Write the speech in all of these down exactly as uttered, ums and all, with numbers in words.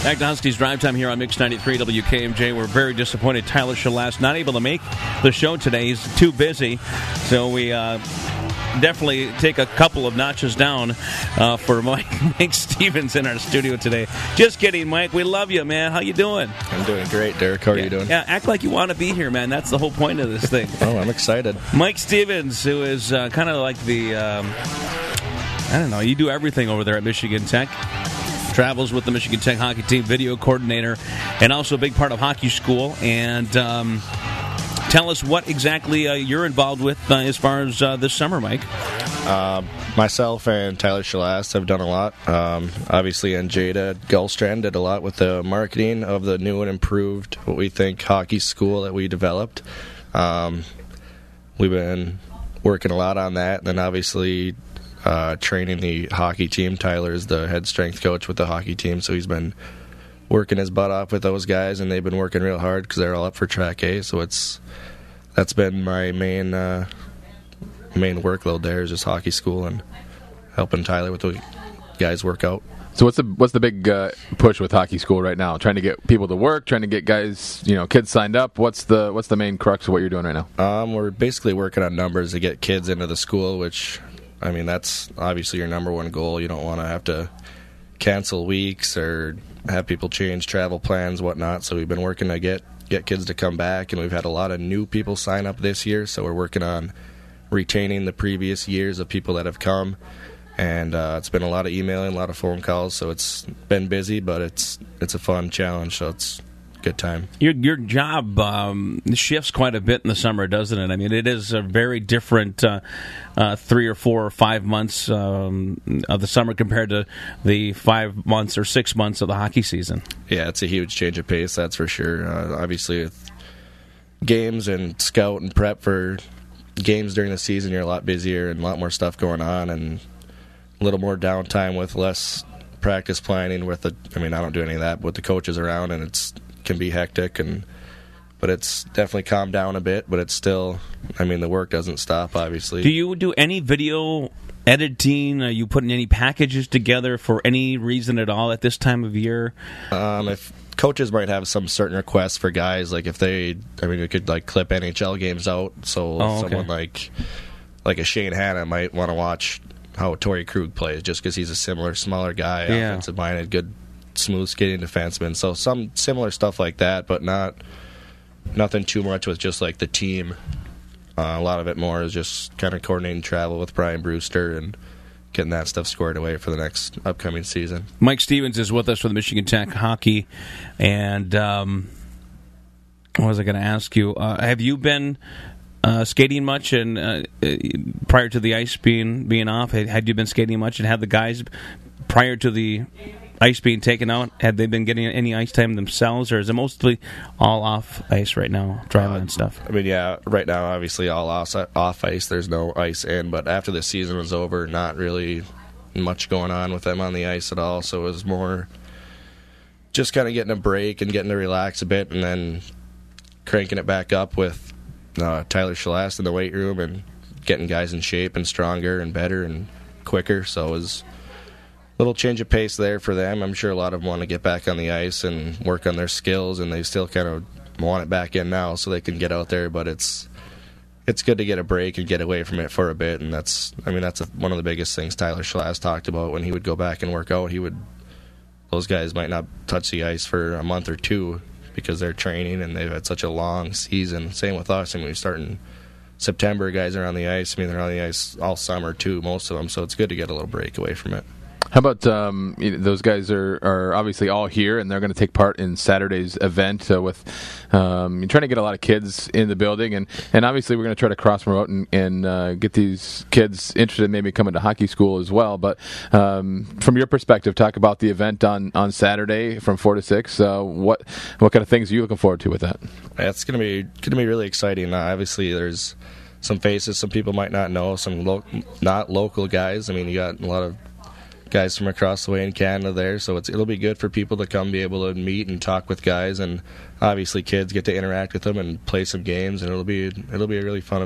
Back to Huskies Drive Time here on Mix ninety-three W K M J. We're very disappointed Tyler Shalast not able to make the show today. He's too busy. So we uh, definitely take a couple of notches down uh, for Mike, Mike Stevens in our studio today. Just kidding, Mike. We love you, man. How you doing? I'm doing great, Derek. How are yeah, you doing? Yeah, act like you want to be here, man. That's the whole point of this thing. Oh, I'm excited. Mike Stevens, who is uh, kind of like the, um, I don't know, you do everything over there at Michigan Tech. Travels with the Michigan Tech hockey team, video coordinator, and also a big part of hockey school. And um, tell us what exactly uh, you're involved with uh, as far as uh, this summer, Mike. Uh, myself and Tyler Shalast have done a lot. Um, obviously, and Jada Gullstrand did a lot with the marketing of the new and improved, what we think, hockey school that we developed. Um, we've been working a lot on that. And then obviously uh, training the hockey team. Tyler is the head strength coach with the hockey team, so he's been working his butt off with those guys, and they've been working real hard because they're all up for track A. So it's that's been my main uh, main workload there is just hockey school and helping Tyler with the guys work out. So what's the what's the big uh, push with hockey school right now? Trying to get people to work, trying to get guys, you know, kids signed up. What's the what's the main crux of what you're doing right now? Um, we're basically working on numbers to get kids into the school, which, I mean, that's obviously your number one goal. You don't want to have to cancel weeks or have people change travel plans, whatnot. So we've been working to get, get kids to come back, and we've had a lot of new people sign up this year. So we're working on retaining the previous years of people that have come. And uh, it's been a lot of emailing, a lot of phone calls. So it's been busy, but it's it's a fun challenge. So it's good time. Your your job um, shifts quite a bit in the summer, doesn't it? I mean, it is a very different uh, uh, three or four or five months um, of the summer compared to the five months or six months of the hockey season. Yeah, it's a huge change of pace, that's for sure. Uh, obviously, with games and scout and prep for games during the season, you're a lot busier and a lot more stuff going on, and a little more downtime with less practice planning. With the, I mean, I don't do any of that with the coaches around, and it's can be hectic, and but it's definitely calmed down a bit, but it's still, I mean, the work doesn't stop, obviously. Do you do any video editing? Are you putting any packages together for any reason at all at this time of year? Um, if coaches might have some certain requests for guys, like if they, I mean, we could like clip N H L games out, so oh, okay. someone like like a Shane Hanna might want to watch how Torrey Krug plays, just because he's a similar, smaller guy, yeah. offensive minded, good, smooth skating defenseman. So some similar stuff like that, but not nothing too much with just like the team. Uh, a lot of it more is just kind of coordinating travel with Brian Brewster and getting that stuff squared away for the next upcoming season. Mike Stevens is with us for the Michigan Tech hockey, and um, what was I going to ask you? Uh, have you been uh, skating much, and uh, prior to the ice being being off, had, had you been skating much, and had the guys prior to the ice being taken out, had they been getting any ice time themselves, or is it mostly all off ice right now, dry uh, stuff? I mean, yeah, right now, obviously, all off, off ice. There's no ice in, but after the season was over, not really much going on with them on the ice at all, so it was more just kind of getting a break and getting to relax a bit, and then cranking it back up with uh, Tyler Shalast in the weight room and getting guys in shape and stronger and better and quicker, so it was little change of pace there for them. I'm sure a lot of them want to get back on the ice and work on their skills, and they still kind of want it back in now so they can get out there, but it's it's good to get a break and get away from it for a bit, and that's, I mean, that's a, one of the biggest things Tyler Shalast talked about when he would go back and work out. He would, those guys might not touch the ice for a month or two because they're training and they've had such a long season. Same with us. I mean, we start in September, guys are on the ice. I mean, they're on the ice all summer too, most of them, so it's good to get a little break away from it. How about um, you know, those guys are, are obviously all here, and they're going to take part in Saturday's event uh, with um, you're trying to get a lot of kids in the building, and, and obviously we're going to try to cross promote and, and uh, get these kids interested in maybe coming to hockey school as well. But um, from your perspective, talk about the event on, on Saturday from four to six. Uh, what what kind of things are you looking forward to with that? It's going to be going to be really exciting. Uh, obviously, there's some faces some people might not know, some lo- not local guys. I mean, you got a lot of guys from across the way in Canada there, so it's, it'll be good for people to come be able to meet and talk with guys, and obviously kids get to interact with them and play some games, and it'll be it'll be a really fun event.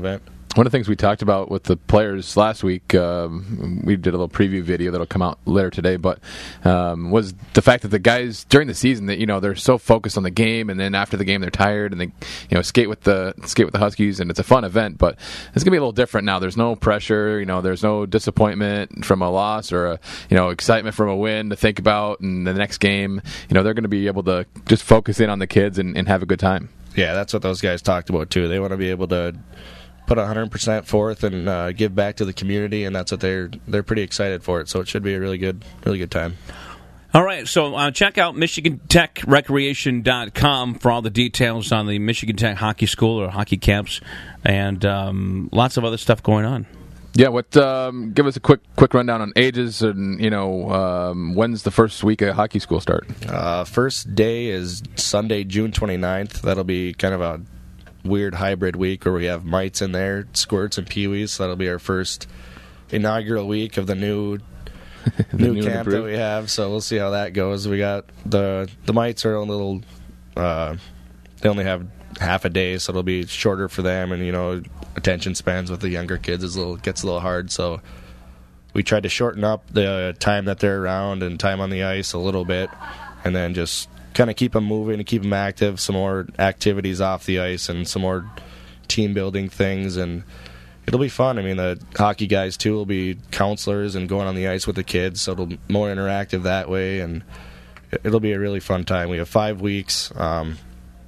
One of the things we talked about with the players last week, um, we did a little preview video that'll come out later today, but um, was the fact that the guys during the season that you know they're so focused on the game, and then after the game they're tired and they you know skate with the skate with the Huskies, and it's a fun event, but it's gonna be a little different now. There's no pressure, you know, there's no disappointment from a loss or a you know excitement from a win to think about, and the next game, you know, they're going to be able to just focus in on the kids and, and have a good time. Yeah, that's what those guys talked about too. They want to be able to put one hundred percent forth and uh, give back to the community, and that's what they're they're pretty excited for it. So it should be a really good really good time. All right, so uh, check out Michigan Tech Recreation dot com for all the details on the Michigan Tech Hockey School or hockey camps, and um, lots of other stuff going on. Yeah, what? Um, give us a quick quick rundown on ages, and you know, um, when's the first week of hockey school start? Uh, first day is Sunday, June twenty-ninth. That'll be kind of a weird hybrid week where we have mites in there, squirts and peewees. So that'll be our first inaugural week of the new the new, new camp that we have. So we'll see how that goes. We got the the mites are a little. Uh, they only have half a day, so it'll be shorter for them, and you know, attention spans with the younger kids is a little gets a little hard. So we tried to shorten up the time that they're around and time on the ice a little bit, and then just kind of keep them moving and keep them active, some more activities off the ice and some more team building things, and it'll be fun. I mean, the hockey guys too will be counselors and going on the ice with the kids, so it'll be more interactive that way, and it'll be a really fun time. We have five weeks, um,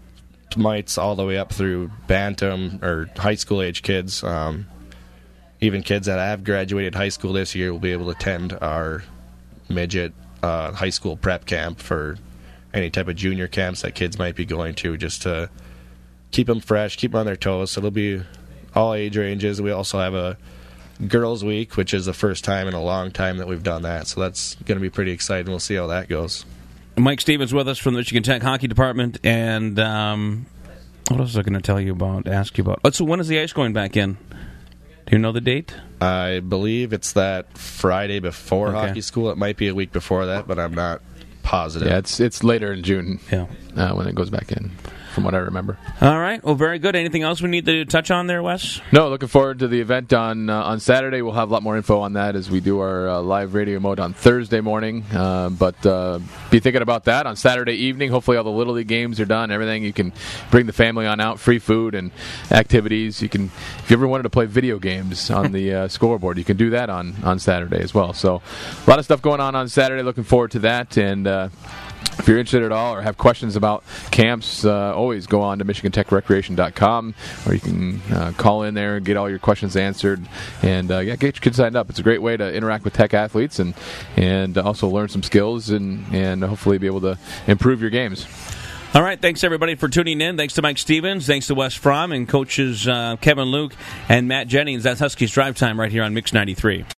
mites all the way up through bantam or high school age kids. Um, even kids that have graduated high school this year will be able to attend our midget uh, high school prep camp for any type of junior camps that kids might be going to, just to keep them fresh, keep them on their toes. So it'll be all age ranges. We also have a girls' week, which is the first time in a long time that we've done that. So that's going to be pretty exciting. We'll see how that goes. Mike Stevens with us from the Michigan Tech Hockey Department. And um, what else was I going to tell you about, ask you about? Oh, so when is the ice going back in? Do you know the date? I believe it's that Friday before okay. hockey school. It might be a week before that, but I'm not positive. Yeah, it's it's later in June. Yeah, uh, when it goes back in, from what I remember. All right. Well, very good. Anything else we need to touch on there, Wes? No. Looking forward to the event on uh, on Saturday. We'll have a lot more info on that as we do our uh, live radio mode on Thursday morning. Uh, but uh, be thinking about that on Saturday evening. Hopefully, all the Little League games are done. Everything, you can bring the family on out. Free food and activities. You can, if you ever wanted to play video games on the uh, scoreboard, you can do that on on Saturday as well. So, a lot of stuff going on on Saturday. Looking forward to that. And uh, if you're interested at all or have questions about camps, uh, always go on to Michigan Tech Recreation dot com, or you can uh, call in there and get all your questions answered, and uh, yeah, get your kids signed up. It's a great way to interact with Tech athletes and and also learn some skills and, and hopefully be able to improve your games. All right, thanks everybody for tuning in. Thanks to Mike Stevens, thanks to Wes Fromm, and coaches uh, Kevin Luke and Matt Jennings. That's Huskies Drive Time right here on Mix ninety-three.